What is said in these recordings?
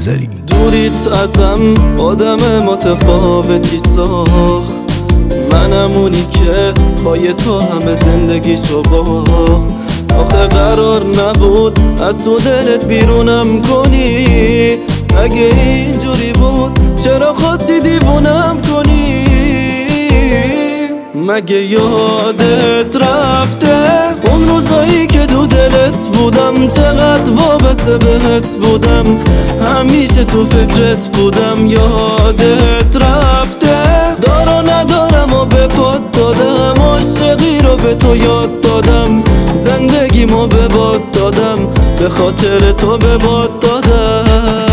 نظری. دوریت ازم آدم متفاوتی ساخت، منم اونی که پای تو همه زندگیشو باخت. آخه قرار نبود از تو دلت بیرونم کنی، اگه اینجوری بود چرا خواستی دیوونم کنی؟ مگه یادت رفته اون روزایی که تو دلت بودم، چقدر وابسته بهت بودم، همیشه تو فکرت بودم. یادت رفته دارا ندارم و به پات دادم، عاشقی رو به تو یاد دادم، زندگیمو به باد دادم، به خاطر تو به باد دادم.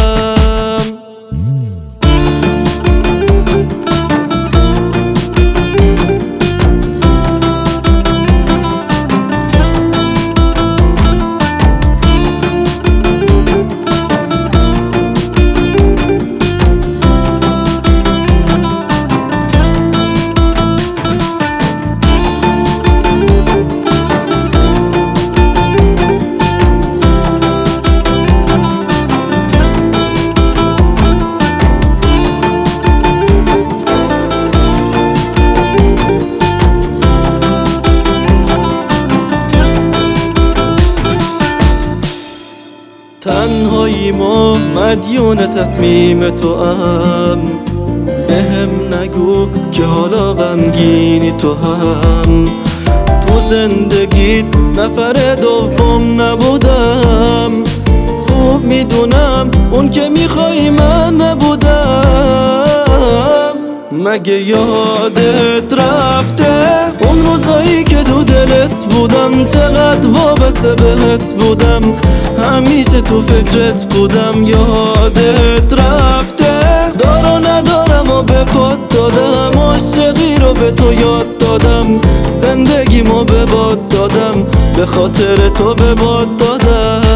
تنهایی ما مدیون تصمیم تو هم، بهم نگو که حالا غمگینی تو هم. تو زندگیت نفر دوم نبودم، خوب میدونم اون که میخوای من نبودم. مگه یادت رفته اون روزایی که تو دلت بودم، چقدر وابسته بهت بودم، همیشه تو فکرت بودم. یادت رفته دارا ندارم و به پات دادم، عاشقی رو به تو یاد دادم، زندگیمو به باد دادم، به خاطر تو به باد دادم.